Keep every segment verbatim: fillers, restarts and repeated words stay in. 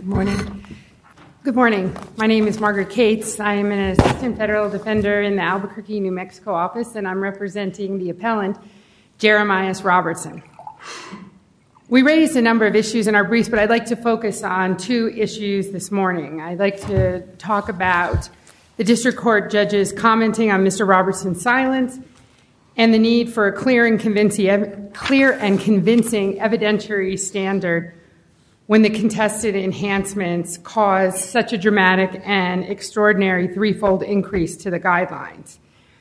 Good morning. Good morning. My name is Margaret Cates. I am an assistant federal defender in the Albuquerque, New Mexico office, and I'm representing the appellant, Jeremias Robertson. We raised a number of issues in our briefs, but I'd like to focus on two issues this morning. I'd like to talk about the district court judges commenting on Mister Robertson's silence and the need for a clear and convincing, clear and convincing evidentiary standard when the contested enhancements cause such a dramatic and extraordinary threefold increase to the guidelines.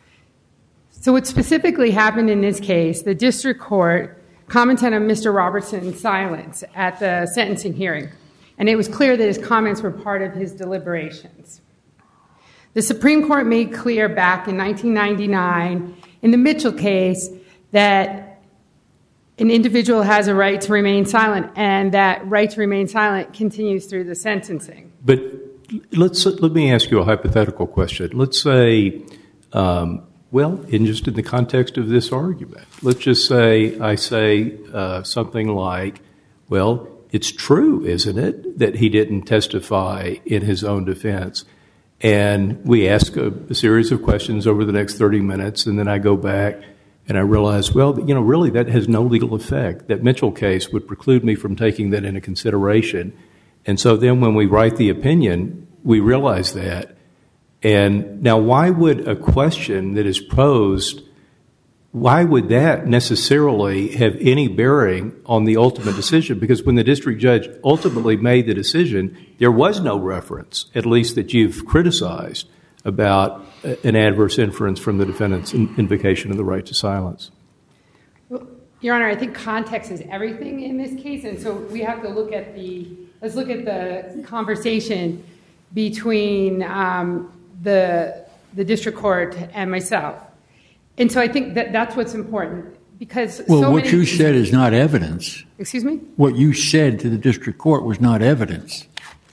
So what specifically happened in this case, the district court commented on Mister Robertson's silence at the sentencing hearing, and it was clear that his comments were part of his deliberations. The Supreme Court made clear back in nineteen ninety-nine in the Mitchell case that an individual has a right to remain silent, and that right to remain silent continues through the sentencing. But let's let me ask you a hypothetical question. Let's say, um, well, in just in the context of this argument, let's just say I say uh, something like, well, it's true, isn't it, that he didn't testify in his own defense? And we ask a, a series of questions over the next thirty minutes, and then I go back and I realize, well, you know, really that has no legal effect. That Mitchell case would preclude me from taking that into consideration. And so then when we write the opinion, we realize that. And now why would a question that is posed, why would that necessarily have any bearing on the ultimate decision? Because when the district judge ultimately made the decision, there was no reference, at least that you've criticized, about an adverse inference from the defendant's invocation of the right to silence. Well, Your Honor, I think context is everything in this case, and so we have to look at the, let's look at the conversation between um, the, the district court and myself. And so I think that that's what's important, because well, so what many, you said is not evidence. Excuse me? What you said to the district court was not evidence.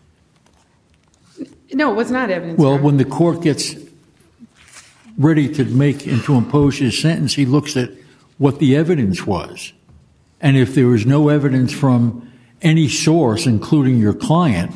No, it was not evidence. Well, when the court gets ready to make and to impose his sentence, he looks at what the evidence was. And if there was no evidence from any source, including your client,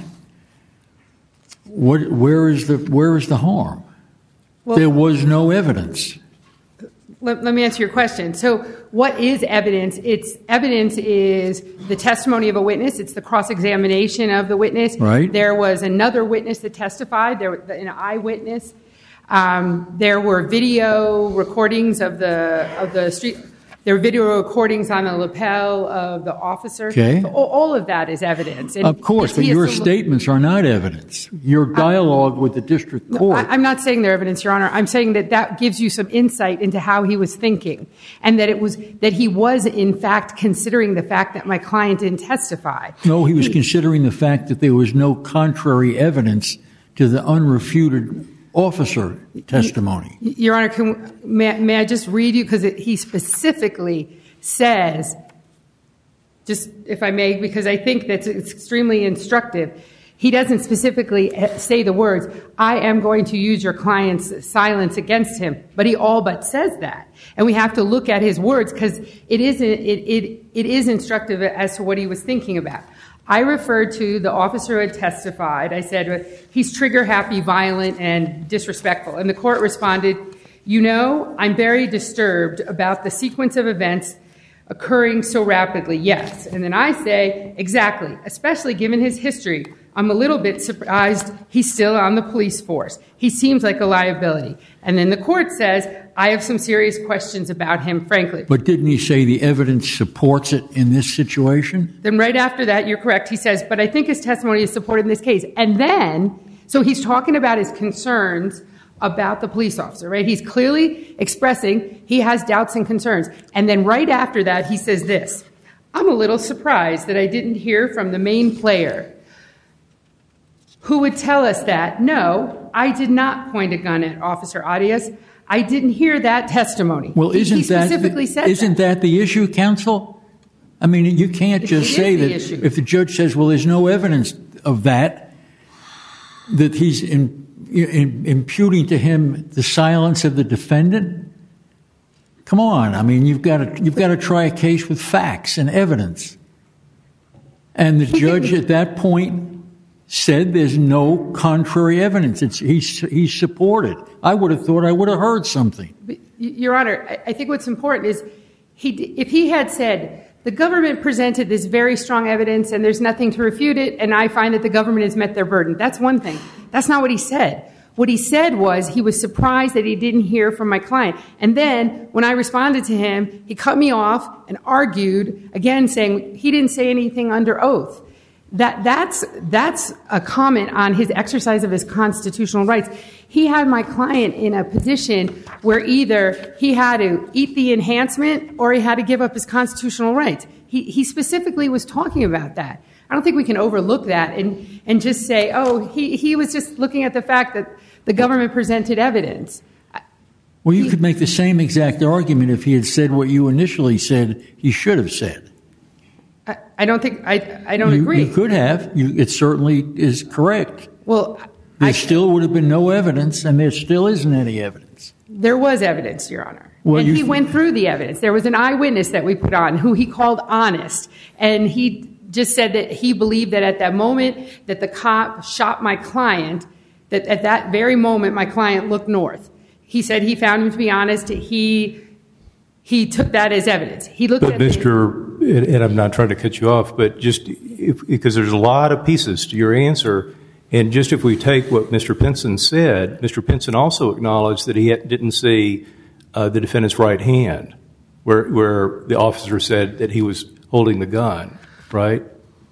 what, where is the where is the harm? Well, there was no evidence. Let, let me answer your question. So what is evidence? It's evidence is the testimony of a witness. It's the cross-examination of the witness. Right. There was another witness that testified, there was an eyewitness. Um, there were video recordings of the of the street. There were video recordings on the lapel of the officer. Okay. So all, all of that is evidence. And of course, but your statements are not evidence. Your dialogue I, with the district court. No, I, I'm not saying they're evidence, Your Honor. I'm saying that that gives you some insight into how he was thinking, and that it was that he was in fact considering the fact that my client didn't testify. No, he was he, considering the fact that there was no contrary evidence to the unrefuted officer testimony. Your Honor, can, may, may I just read you? Because he specifically says, just if I may, because I think that's it's extremely instructive. He doesn't specifically say the words, I am going to use your client's silence against him, but he all but says that. And we have to look at his words because it is, it, it, it is instructive as to what he was thinking about. I referred to the officer who had testified. I said, he's trigger-happy, violent, and disrespectful. And the court responded, you know, I'm very disturbed about the sequence of events occurring so rapidly. Yes. And then I say, exactly, especially given his history. I'm a little bit surprised he's still on the police force. He seems like a liability. And then the court says, I have some serious questions about him, frankly. But didn't he say the evidence supports it in this situation? Then right after that, you're correct. He says, but I think his testimony is supported in this case. And then, so he's talking about his concerns about the police officer, right? He's clearly expressing he has doubts and concerns. And then right after that, he says this, I'm a little surprised that I didn't hear from the main player who would tell us that, no, I did not point a gun at Officer Arias. I didn't hear that testimony. Well, isn't he specifically that said isn't that. that the issue, counsel? I mean, you can't just say that issue. If the judge says, well, there's no evidence of that, that he's in, in, imputing to him the silence of the defendant. Come on, I mean, you've got to you've got to try a case with facts and evidence. And the judge at that point said there's no contrary evidence. It's, he's, he's supported. I would have thought I would have heard something. But, Your Honor, I think what's important is he, if he had said, the government presented this very strong evidence and there's nothing to refute it, and I find that the government has met their burden, that's one thing. That's not what he said. What he said was he was surprised that he didn't hear from my client. And then when I responded to him, he cut me off and argued, again saying he didn't say anything under oath. That, that's, that's a comment on his exercise of his constitutional rights. He had my client in a position where either he had to eat the enhancement or he had to give up his constitutional rights. He, he specifically was talking about that. I don't think we can overlook that and, and just say, oh, he, he was just looking at the fact that the government presented evidence. Well, you he, could make the same exact argument if he had said what you initially said he should have said. I, I don't think, I, I don't you, agree. You could have. You, it certainly is correct. Well, there I, still would have been no evidence, and there still isn't any evidence. There was evidence, Your Honor. Well, and you, he went through the evidence. There was an eyewitness that we put on who he called honest, and he just said that he believed that at that moment that the cop shot my client, that at that very moment my client looked north. He said he found him to be honest. He he took that as evidence. He looked but at Mister The, and I'm not trying to cut you off, but just if, because there's a lot of pieces to your answer, and just if we take what Mister Pinson said, Mister Pinson also acknowledged that he had, didn't see uh, the defendant's right hand, where where the officer said that he was holding the gun. Right?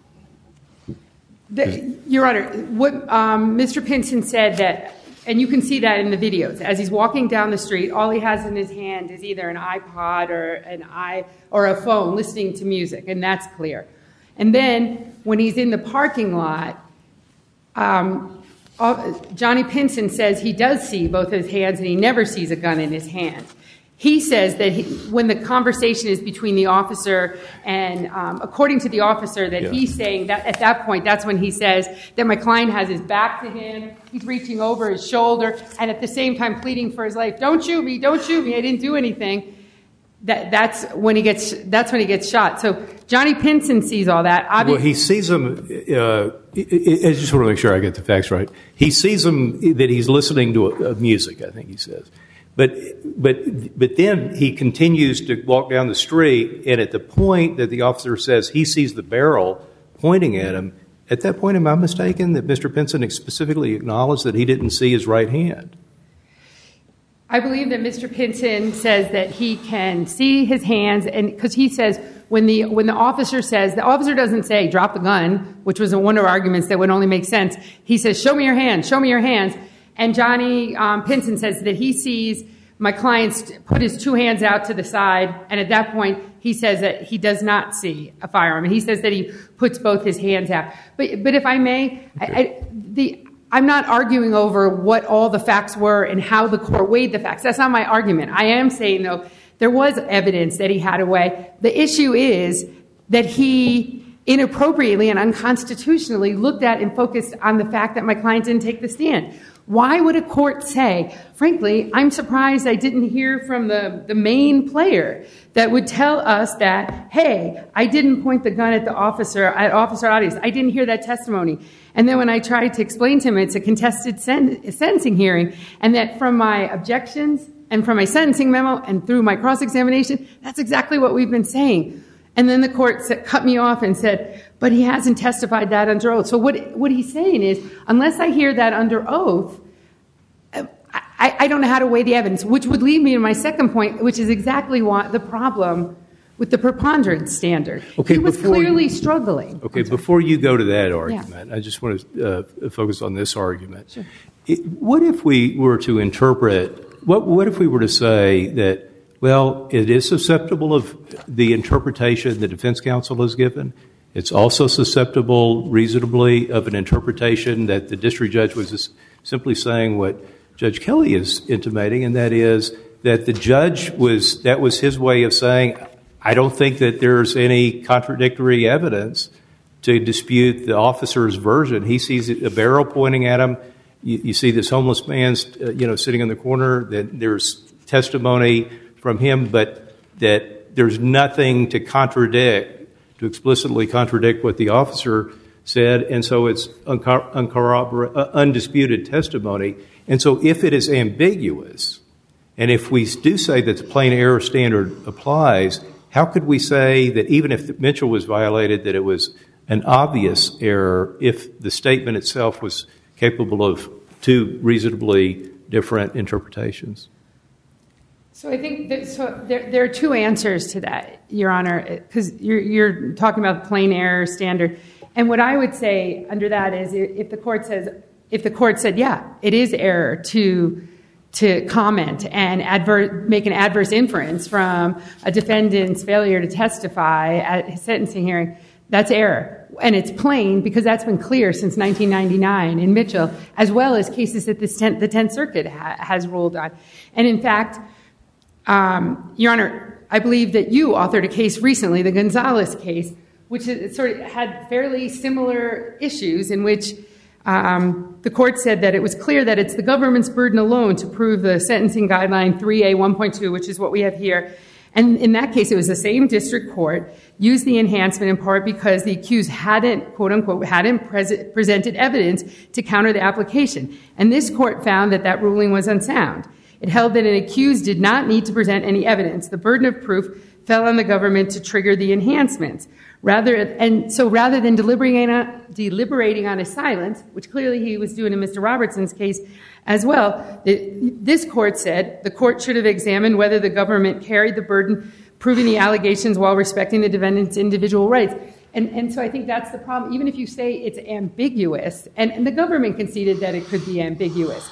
The, Your Honor, what um, Mister Pinson said that, and you can see that in the videos, as he's walking down the street, all he has in his hand is either an iPod or an i or a phone listening to music, and that's clear. And then when he's in the parking lot, um, Johnny Pinson says he does see both his hands and he never sees a gun in his hand. He says that he, when the conversation is between the officer and, um, according to the officer, that yeah. he's saying that at that point, that's when he says that my client has his back to him, he's reaching over his shoulder, and at the same time pleading for his life. Don't shoot me! Don't shoot me! I didn't do anything. That that's when he gets that's when he gets shot. So Johnny Pinson sees all that. Obviously, well, he sees him. Uh, I just want to make sure I get the facts right. He sees him that he's listening to a, a music. I think he says. But but but then he continues to walk down the street, and at the point that the officer says he sees the barrel pointing at him, at that point, am I mistaken that Mister Pinson specifically acknowledged that he didn't see his right hand? I believe that Mister Pinson says that he can see his hands, and because he says when the when the officer says, the officer doesn't say drop the gun, which was one of our arguments that would only make sense. He says, show me your hands, show me your hands. And Johnny um, Pinson says that he sees my client's put his two hands out to the side, and at that point he says that he does not see a firearm, and he says that he puts both his hands out. But but if I may, okay. I, I, the I'm not arguing over what all the facts were and how the court weighed the facts. That's not my argument. I am saying, though, there was evidence that he had a way. The issue is that he inappropriately and unconstitutionally looked at and focused on the fact that my client didn't take the stand. Why would a court say, frankly, I'm surprised I didn't hear from the, the main player that would tell us that, hey, I didn't point the gun at the officer, at Officer Arias. I didn't hear that testimony. And then when I tried to explain to him it's a contested sen- sentencing hearing, and that from my objections and from my sentencing memo and through my cross-examination, that's exactly what we've been saying. And then the court said, cut me off and said, but he hasn't testified that under oath. So what, what he's saying is, unless I hear that under oath, I, I don't know how to weigh the evidence, which would lead me to my second point, which is exactly what the problem with the preponderance standard. Okay, he was clearly you, struggling. Okay, before you go to that argument, yeah. I just want to uh, focus on this argument. Sure. It, what if we were to interpret, what, what if we were to say that, well, it is susceptible of the interpretation the defense counsel has given. It's also susceptible reasonably of an interpretation that the district judge was just simply saying what Judge Kelly is intimating, and that is that the judge was, that was his way of saying, I don't think that there's any contradictory evidence to dispute the officer's version. He sees a barrel pointing at him. You, you see this homeless man's, uh, you know, sitting in the corner. That there's testimony from him, but that there's nothing to contradict, to explicitly contradict what the officer said, and so it's uncorroborated, uncorrobor- uh, undisputed testimony. And so if it is ambiguous, and if we do say that the plain error standard applies, how could we say that even if Mitchell was violated, that it was an obvious error if the statement itself was capable of two reasonably different interpretations? So I think that, so there, there are two answers to that, Your Honor, because you're, you're talking about the plain error standard. And what I would say under that is if the court says, if the court said, yeah, it is error to to comment and adver- make an adverse inference from a defendant's failure to testify at his sentencing hearing, that's error. And it's plain because that's been clear since nineteen ninety-nine in Mitchell, as well as cases that this ten- the Tenth Circuit ha- has ruled on. And in fact, um, Your Honor, I believe that you authored a case recently, the Gonzalez case, which is, sort of had fairly similar issues in which um, the court said that it was clear that it's the government's burden alone to prove the sentencing guideline three A one point two, which is what we have here. And in that case, it was the same district court used the enhancement in part because the accused hadn't, quote unquote, hadn't pres- presented evidence to counter the application. And this court found that that ruling was unsound. It held that an accused did not need to present any evidence. The burden of proof fell on the government to trigger the enhancements. Rather, and so rather than deliberating on, deliberating on his silence, which clearly he was doing in Mister Robertson's case as well, the, this court said the court should have examined whether the government carried the burden proving the allegations while respecting the defendant's individual rights. And, and so I think that's the problem. Even if you say it's ambiguous, and, and the government conceded that it could be ambiguous,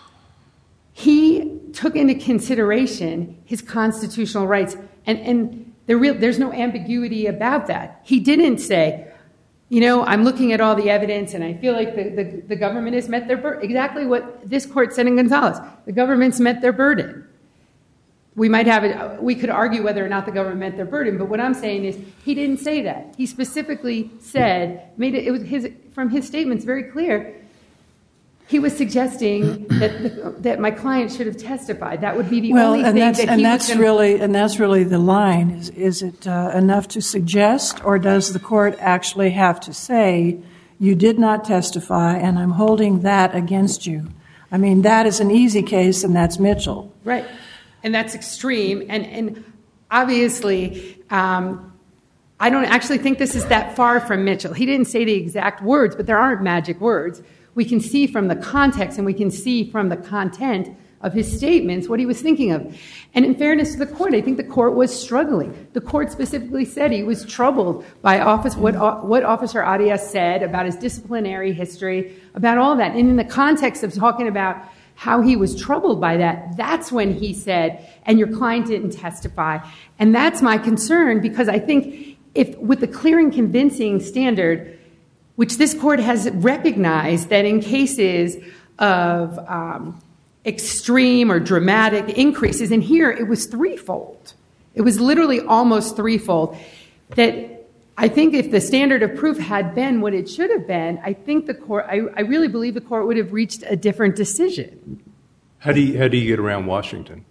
he took into consideration his constitutional rights, and, and there real, there's no ambiguity about that. He didn't say, you know, I'm looking at all the evidence and I feel like the, the, the government has met their burden. Exactly what this court said in Gonzalez. The government's met their burden. We might have it, we could argue whether or not the government met their burden, but what I'm saying is he didn't say that. He specifically said, made it, it was his, from his statements very clear, he was suggesting that the, that my client should have testified. That would be the well, only and thing that's, that and he that's was gonna, really and that's really the line. Is is it uh, enough to suggest, or does the court actually have to say, you did not testify, and I'm holding that against you? I mean, that is an easy case, and that's Mitchell. Right, and that's extreme. And and obviously, um, I don't actually think this is that far from Mitchell. He didn't say the exact words, but there aren't magic words. We can see from the context and we can see from the content of his statements what he was thinking of. And in fairness to the court, I think the court was struggling. The court specifically said he was troubled by office, what, what Officer Arias said about his disciplinary history, about all that. And in the context of talking about how he was troubled by that, that's when he said, and your client didn't testify. And that's my concern, because I think if with the clear and convincing standard, which this court has recognized that in cases of um, extreme or dramatic increases, and here it was threefold. It was literally almost threefold. That I think if the standard of proof had been what it should have been, I think the court, I, I really believe the court would have reached a different decision. How do you, how do you get around Washington?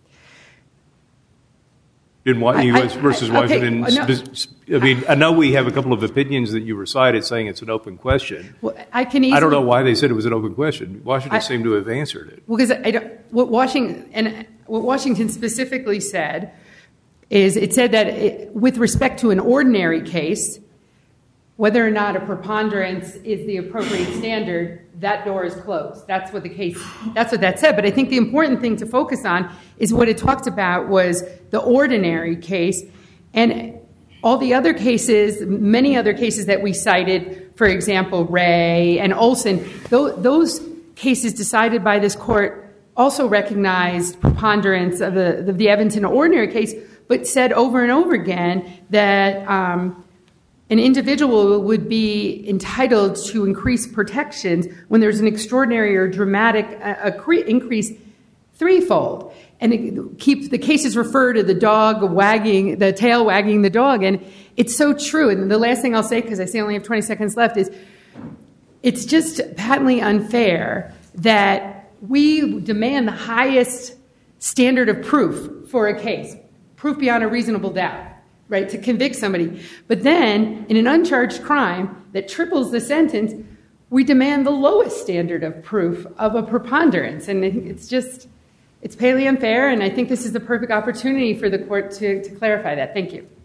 In what, U S versus I, I, Washington, okay, no, I mean, I know we have a couple of opinions that you recited saying it's an open question. Well, I can easily, I don't know why they said it was an open question. Washington I, seemed to have answered it. Well, because I don't, what Washington and what Washington specifically said is it said that it, with respect to an ordinary case, whether or not a preponderance is the appropriate standard, that door is closed. That's what the case, that's what that said. But I think the important thing to focus on is what it talked about was the ordinary case. And all the other cases, many other cases that we cited, for example, Ray and Olson, those cases decided by this court also recognized preponderance of the, of the evidence in an ordinary case, but said over and over again that um, an individual would be entitled to increased protections when there's an extraordinary or dramatic uh, increase threefold. And it keeps, the cases refer to the dog wagging, the tail wagging the dog. And it's so true. And the last thing I'll say, because I see I only have twenty seconds left, is it's just patently unfair that we demand the highest standard of proof for a case, proof beyond a reasonable doubt. right, to convict somebody. But then, in an uncharged crime that triples the sentence, we demand the lowest standard of proof of a preponderance. And it's just, it's palely unfair, and I think this is the perfect opportunity for the court to, to clarify that. Thank you.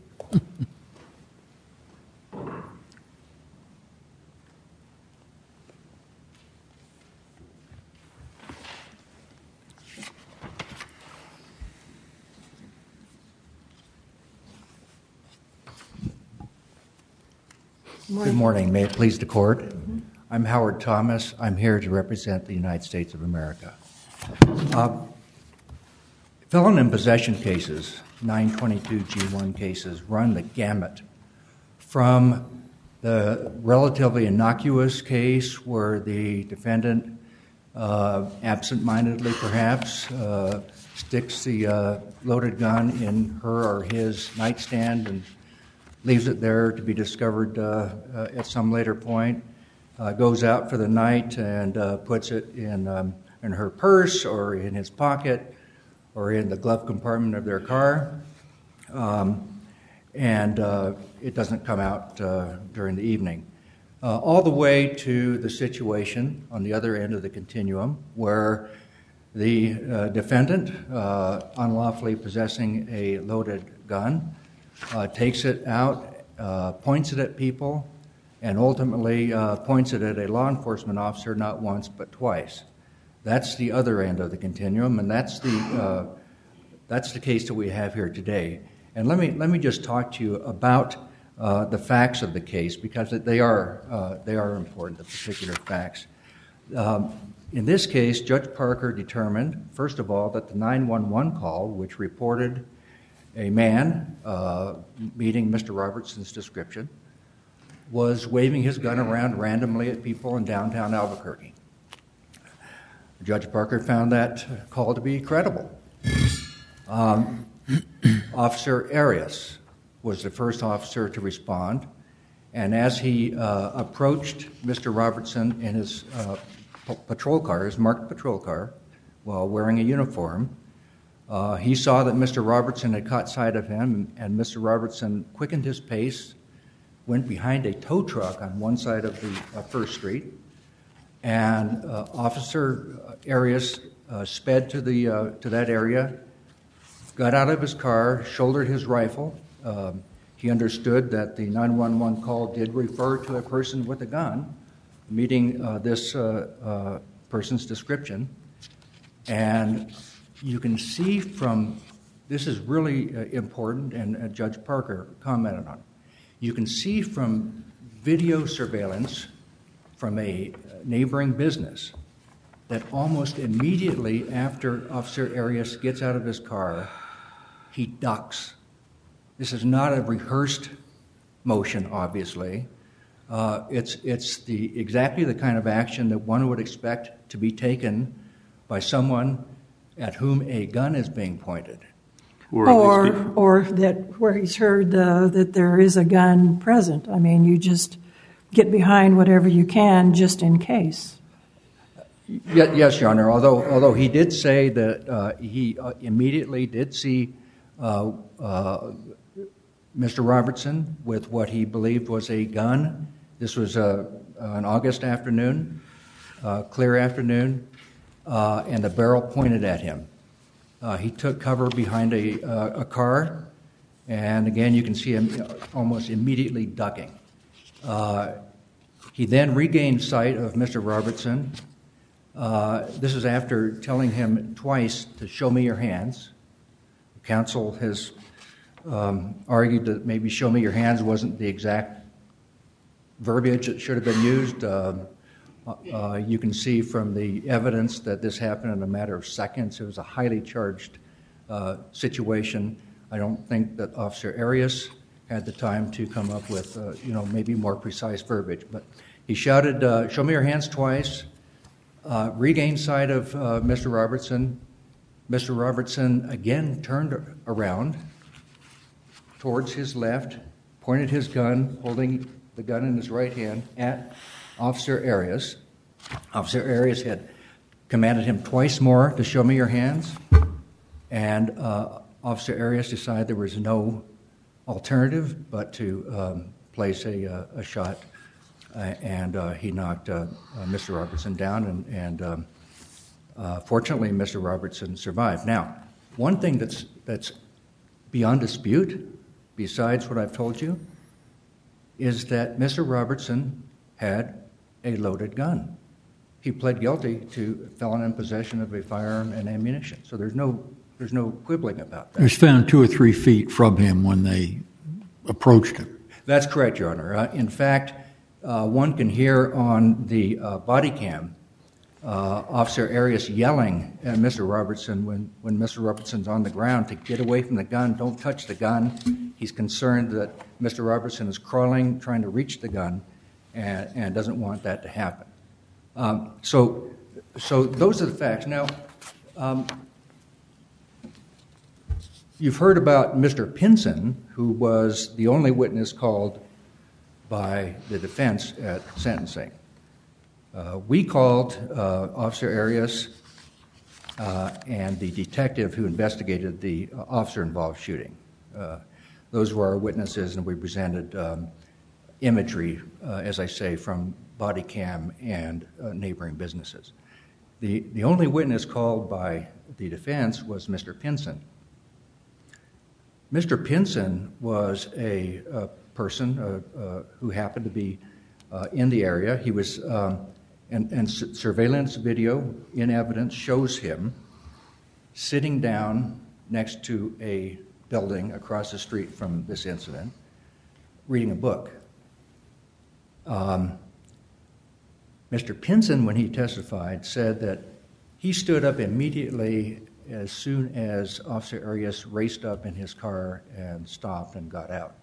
Good morning. May it please the court. Mm-hmm. I'm Howard Thomas. I'm here to represent the United States of America. Uh, felon in possession cases, nine twenty-two G one cases, run the gamut from the relatively innocuous case where the defendant, uh, absent-mindedly perhaps, uh, sticks the uh, loaded gun in her or his nightstand and leaves it there to be discovered uh, uh, at some later point, uh, goes out for the night and uh, puts it in um, in her purse or in his pocket or in the glove compartment of their car, um, and uh, it doesn't come out uh, during the evening. Uh, all the way to the situation on the other end of the continuum where the uh, defendant, uh, unlawfully possessing a loaded gun, Uh, takes it out, uh, points it at people, and ultimately uh, points it at a law enforcement officer not once but twice. That's the other end of the continuum, and that's the uh, that's the case that we have here today. And let me let me just talk to you about uh, the facts of the case because they are uh, they are important, the particular facts. Um, in this case, Judge Parker determined, first of all, that the nine one one call, which reported a man uh, meeting Mister Robertson's description, was waving his gun around randomly at people in downtown Albuquerque. Judge Parker found that call to be credible. Um, Officer Arias was the first officer to respond, and as he uh, approached Mister Robertson in his uh, p- patrol car, his marked patrol car, while wearing a uniform, Uh, he saw that Mister Robertson had caught sight of him, and Mister Robertson quickened his pace, went behind a tow truck on one side of the uh, First Street, and uh, Officer Arias uh, sped to the uh, to that area, got out of his car, shouldered his rifle. Um, he understood that the nine one one call did refer to a person with a gun, meeting uh, this uh, uh, person's description, and you can see from, this is really uh, important, and uh, Judge Parker commented on it. You can see from video surveillance from a neighboring business that almost immediately after Officer Arias gets out of his car, he ducks. This is not a rehearsed motion, obviously. Uh, it's it's the exactly the kind of action that one would expect to be taken by someone at whom a gun is being pointed. Or or, or that where he's heard uh, that there is a gun present. I mean, you just get behind whatever you can just in case. Yes, Your Honor, although, although he did say that uh, he uh, immediately did see uh, uh, Mister Robertson with what he believed was a gun. This was uh, an August afternoon, uh, clear afternoon. Uh, and the barrel pointed at him. Uh, he took cover behind a, uh, a car, and again you can see him almost immediately ducking. Uh, he then regained sight of Mister Robertson. Uh, this is after telling him twice to show me your hands. Counsel has um, argued that maybe show me your hands wasn't the exact verbiage that should have been used. Uh, Uh, you can see from the evidence that this happened in a matter of seconds. It was a highly charged uh, situation. I don't think that Officer Arias had the time to come up with, uh, you know, maybe more precise verbiage. But he shouted, uh, show me your hands twice, uh, regained sight of uh, Mister Robertson. Mister Robertson again turned around towards his left, pointed his gun, holding the gun in his right hand, at Officer Arias. Officer Arias had commanded him twice more to show me your hands, and uh, Officer Arias decided there was no alternative but to um, place a, a shot, uh, and uh, he knocked uh, uh, Mister Robertson down, and, and um, uh, fortunately, Mister Robertson survived. Now, one thing that's that's beyond dispute, besides what I've told you, is that Mister Robertson had a loaded gun. He pled guilty to felon in possession of a firearm and ammunition. So there's no there's no quibbling about that. It was found two or three feet from him when they approached him. That's correct, Your Honor. Uh, in fact, uh, one can hear on the uh, body cam uh, Officer Arias yelling at Mister Robertson when, when Mister Robertson's on the ground to get away from the gun, don't touch the gun. He's concerned that Mister Robertson is crawling, trying to reach the gun, and, and doesn't want that to happen. Um, so, so those are the facts. Now, um, you've heard about Mister Pinson, who was the only witness called by the defense at sentencing. Uh, we called uh, Officer Arias uh, and the detective who investigated the uh, officer-involved shooting. Uh, those were our witnesses, and we presented um, imagery, uh, as I say, from body cam and uh, neighboring businesses. The, the only witness called by the defense was Mister Pinson. Mister Pinson was a, a person uh, uh, who happened to be uh, in the area. He was, um, and, and su- surveillance video in evidence shows him sitting down next to a building across the street from this incident, reading a book. Um, Mister Pinson, when he testified, said that he stood up immediately as soon as Officer Arias raced up in his car and stopped and got out.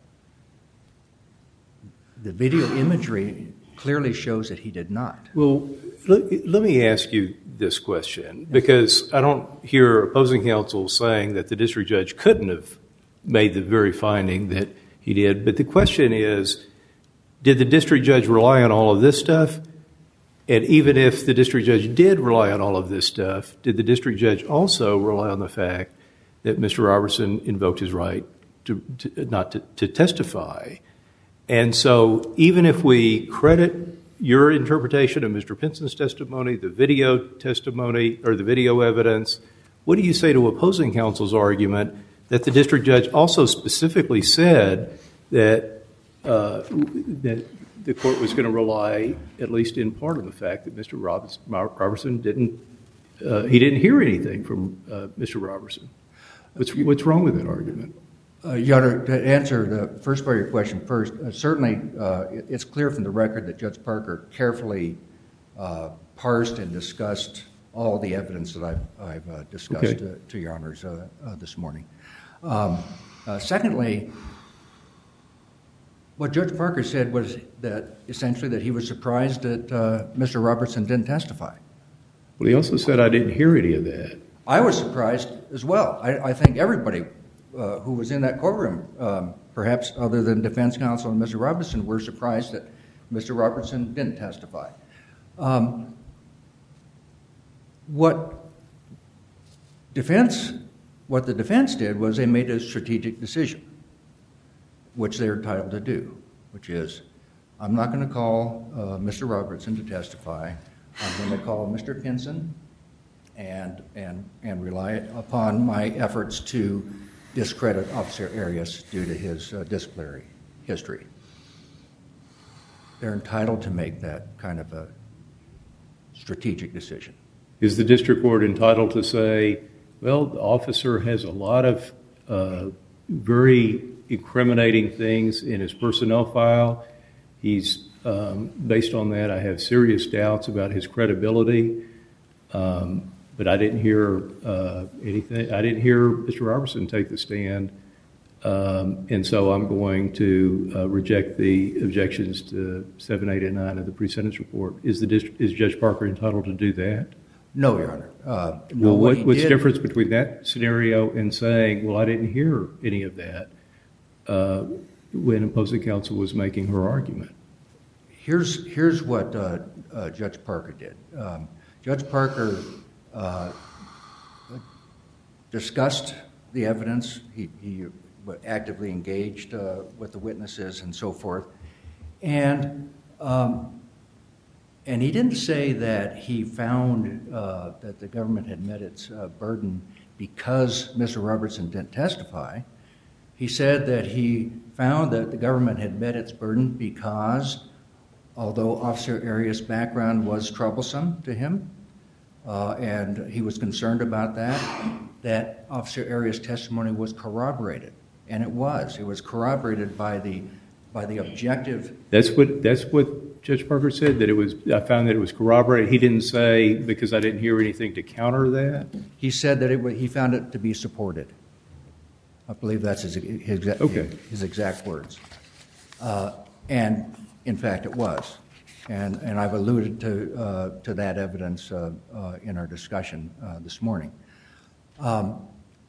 The video imagery clearly shows that he did not. Well, let, let me ask you this question, because I don't hear opposing counsel saying that the district judge couldn't have made the very finding that he did, but the question is, did the district judge rely on all of this stuff? And even if the district judge did rely on all of this stuff, did the district judge also rely on the fact that Mister Robertson invoked his right to, to not to, to testify? And so even if we credit your interpretation of Mister Pinson's testimony, the video testimony, or the video evidence, what do you say to opposing counsel's argument that the district judge also specifically said that uh, that the court was going to rely, at least in part, on the fact that Mister Robertson didn't, uh, he didn't hear anything from uh, Mister Robertson? What's, what's wrong with that argument? Uh, Your Honor, to answer the first part of your question first, uh, certainly uh, it's clear from the record that Judge Parker carefully uh, parsed and discussed all the evidence that I've, I've uh, discussed Okay. to, to Your Honors uh, uh, this morning. Um, uh, secondly, what Judge Parker said was that essentially that he was surprised that uh, Mister Robertson didn't testify. Well, he also said, I didn't hear any of that. I was surprised as well. I, I think everybody uh, who was in that courtroom, um, perhaps other than defense counsel and Mister Robertson, were surprised that Mister Robertson didn't testify. Um, what defense, what the defense did was they made a strategic decision, which they're entitled to do, which is, I'm not going to call uh, Mister Robertson to testify. I'm going to call Mister Pinson and and and rely upon my efforts to discredit Officer Arias due to his uh, disciplinary history. They're entitled to make that kind of a strategic decision. Is the district court entitled to say, well, the officer has a lot of uh, very incriminating things in his personnel file. He's, um, based on that, I have serious doubts about his credibility. Um, but I didn't hear uh, anything. I didn't hear Mister Robertson take the stand. Um, and so I'm going to uh, reject the objections to seven, eight, and nine of the pre-sentence report. Is the district, is Judge Parker entitled to do that? No, Your Honor. Uh, no, well, what, what what's the did, difference between that scenario and saying, well, I didn't hear any of that uh, when opposing counsel was making her argument? Here's, here's what uh, uh, Judge Parker did. Um, Judge Parker uh, discussed the evidence. He, he actively engaged uh, with the witnesses and so forth. And um, and he didn't say that he found uh, that the government had met its uh, burden because Mister Robertson didn't testify. He said that he found that the government had met its burden because, although Officer Arias' background was troublesome to him, uh, and he was concerned about that, that Officer Arias' testimony was corroborated, and it was. It was corroborated by the by the objective. That's what that's what Judge Parker said. That it was. I found that it was corroborated. He didn't say because I didn't hear anything to counter that. He said that it, he found it to be supported. I believe that's his his, okay. his exact words, uh, and in fact, it was. And and I've alluded to uh, to that evidence uh, uh, in our discussion uh, this morning. Um,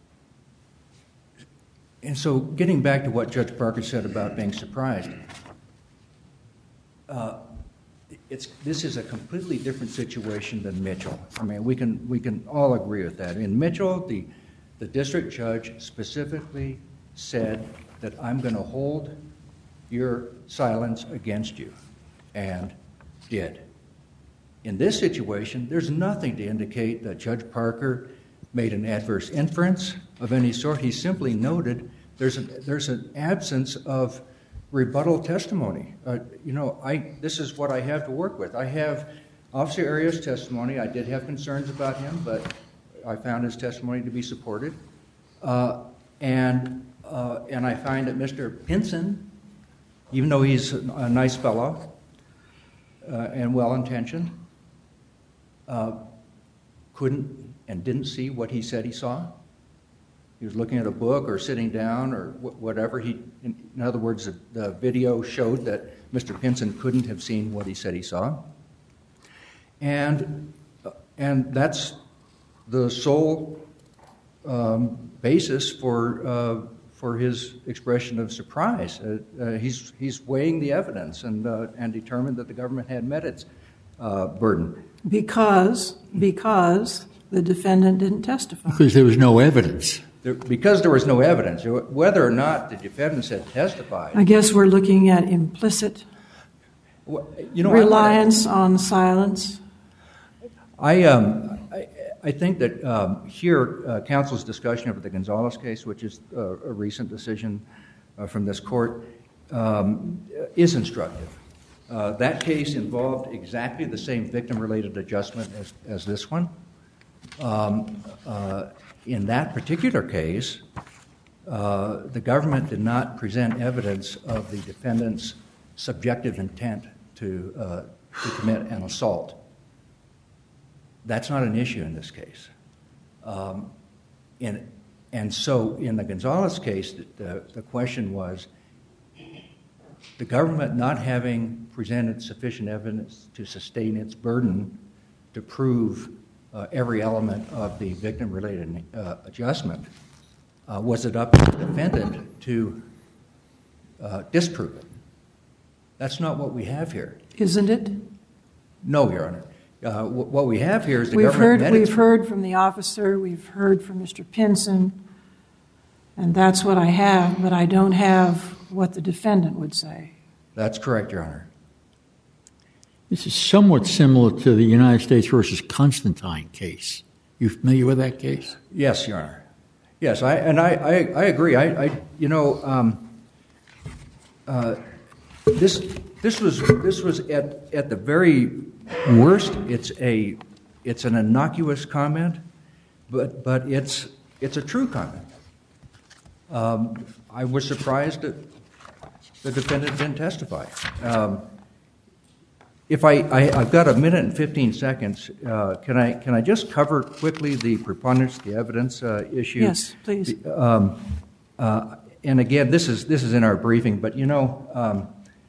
and so, getting back to what Judge Parker said about being surprised, uh, it's this is a completely different situation than Mitchell. I mean, we can we can all agree with that. In Mitchell, the the district judge specifically said that I'm going to hold your silence against you, and did. In this situation, there's nothing to indicate that Judge Parker made an adverse inference of any sort. He simply noted there's a, there's an absence of rebuttal testimony. Uh, you know, I this is what I have to work with. I have Officer Arias' testimony. I did have concerns about him, but I found his testimony to be supported. Uh, and uh, and I find that Mister Pinson, even though he's a nice fellow uh, and well-intentioned, uh, couldn't and didn't see what he said he saw. He was looking at a book or sitting down or wh- whatever. He, in, in other words, the, the video showed that Mister Pinson couldn't have seen what he said he saw. And uh, and that's the sole um, basis for uh, for his expression of surprise. Uh, uh, he's he's weighing the evidence and uh, and determined that the government had met its uh, burden. Because because the defendant didn't testify. Because there was no evidence. There, because there was no evidence, whether or not the defendants had testified. I guess we're looking at implicit you know, reliance on silence. I um, I, I think that um, here, uh, counsel's discussion of the Gonzalez case, which is uh, a recent decision uh, from this court, um, is instructive. Uh, that case involved exactly the same victim-related adjustment as, as this one. Um, uh, in that particular case, uh, the government did not present evidence of the defendant's subjective intent to, uh, to commit an assault. That's not an issue in this case. Um, in, and so in the Gonzalez case, the, the question was, the government not having presented sufficient evidence to sustain its burden to prove uh, every element of the victim-related uh, adjustment, uh, was it up to the defendant to uh, disprove it? That's not what we have here. Isn't it? No, Your Honor. Uh, w- what we have here is the we've government... Heard, we've heard from the officer, we've heard from Mister Pinson, and that's what I have, but I don't have what the defendant would say. That's correct, Your Honor. This is somewhat similar to the United States versus Constantine case. You familiar with that case? Yes, Your Honor. Yes, I, and I, I, I agree. I, I, you know, um, uh, this this was this was at at the very worst. It's a it's an innocuous comment, but but it's it's a true comment. Um, I was surprised that the defendant didn't testify. Um, if I, I I've got a minute and fifteen seconds, uh, can I can I just cover quickly the preponderance of the evidence uh, issue? Yes, please. Um, uh, and again, this is this is in our briefing, but you know, um,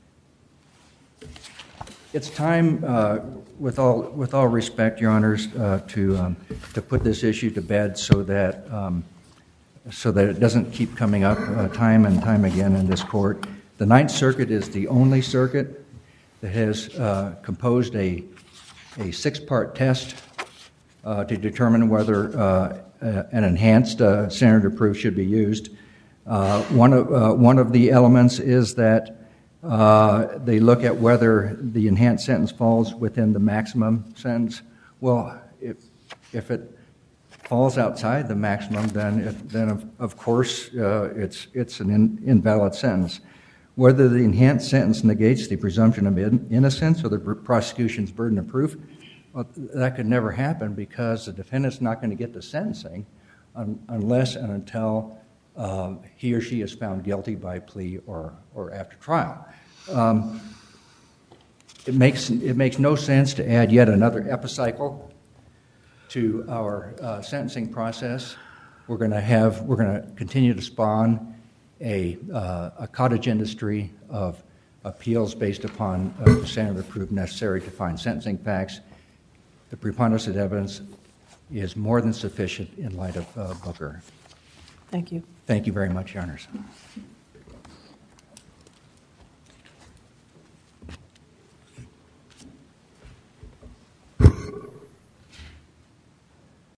it's time, uh, with all with all respect, Your Honors, uh, to um, to put this issue to bed so that um, so that it doesn't keep coming up uh, time and time again in this court. The Ninth Circuit is the only circuit that has uh, composed a a six-part test uh, to determine whether uh, uh, an enhanced uh, standard of proof should be used. Uh, one, of, uh, one of the elements is that uh, they look at whether the enhanced sentence falls within the maximum sentence. Well, if, if it falls outside the maximum, then, it, then of, of course uh, it's, it's an in, invalid sentence. Whether the enhanced sentence negates the presumption of in, innocence or the prosecution's burden of proof, well, that could never happen because the defendant's not going to get the sentencing un, unless and until uh, he or she is found guilty by plea or, or after trial. Um, it makes, it makes no sense to add yet another epicycle to our uh, sentencing process. We're going to have, we're going to continue to spawn a, uh, a cottage industry of appeals based upon uh, the standard of proof necessary to find sentencing facts. The preponderance of evidence is more than sufficient in light of uh, Booker. Thank you. Thank you very much, Your Honors.